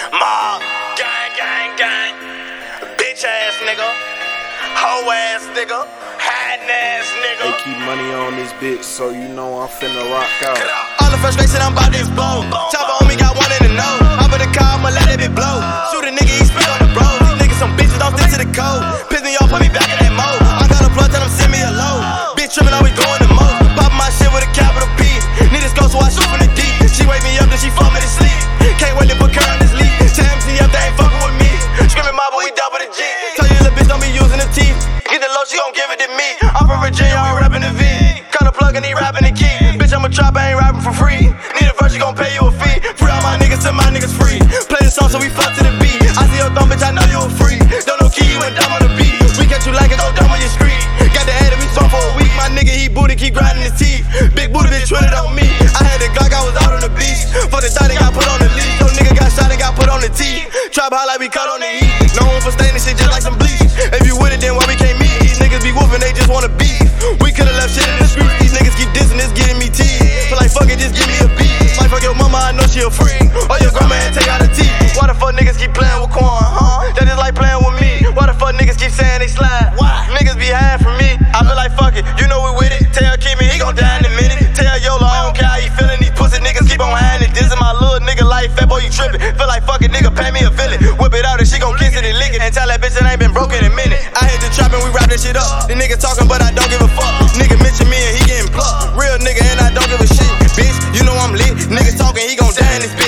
Mob, gang, gang, gang. Bitch ass nigga, hoe ass nigga, hiding ass nigga. They keep money on this bitch, so you know I'm finna rock out. All the frustration, I'm about to explode. Chopper on me, got one in the nose. Hop in the car, I'ma let that bitch blow. Shoot a nigga, he spit on the road. These niggas some bitches, don't stick to the code. Piss me off, put me back in that mode. I got a plug, tell them send me a load. Bitch trippin', always going the most. Poppin' my shit with a capital P. Need a scope, so I shoot from the deep. She wake me up, then she fuck me to sleep. Can't wait to put her on this lead. Tell MC up, they ain't fuckin' with me. Screamin' mob, but we double the G. Tell you little bitch, don't be using the teeth. Get the low, she gon' give it to me. I'm from Virginia, we rappin' the V. Cut a plug and he rappin' the key. Bitch, I'm a trap, I ain't rapping for free. Need a verse, she gon' pay you a fee. Free all my niggas till my niggas free. Play the song so we fuck to the beat. I see your thumb, bitch, I know you a free. Don't know key, you went dumb on the beat. We catch you like it, go dumb on your street. Got the head of me song for a week. My nigga, he booty, keep grinding his teeth. Big booty, bitch, twitted on me. I had the Glock, I was out on the beach. For the thought, they got put on the leash. No nigga got shot and got put on the teeth. Trap high like we cut on the heat. No one for staying this shit just like some bleach. If you with it, then why we can't meet? These niggas be whooping, they just wanna beef. We could've left shit in the streets. These niggas keep dissing, it's getting me teeth. Feel like fuck it, just give me a beat. Might fuck your mama, I know she a freak. Or your grandma and take out her teeth. Why the fuck niggas keep playing with corn, huh? That is like playing with me. Why the fuck niggas keep saying they slide? Why? Niggas be hiding from me. I feel like fuck it, you know we with it. Tell Kimmy, he gon' die in a minute. Tell Yolo, I don't care how he feelin'. These pussy niggas keep on hiding it. This is my little nigga life, fat boy, you trippin'. Feel like fuck it, nigga, pay me a villain. Whip it out and she gon' kiss it and lick it. And tell that bitch it ain't been broke in a minute. I hit the trap and we wrap this shit up. The nigga talking, but I don't give a fuck. Nigga mention me and he getting plucked. Real nigga and I don't give a shit. Bitch, you know I'm lit. Nigga talking, he gon' die in this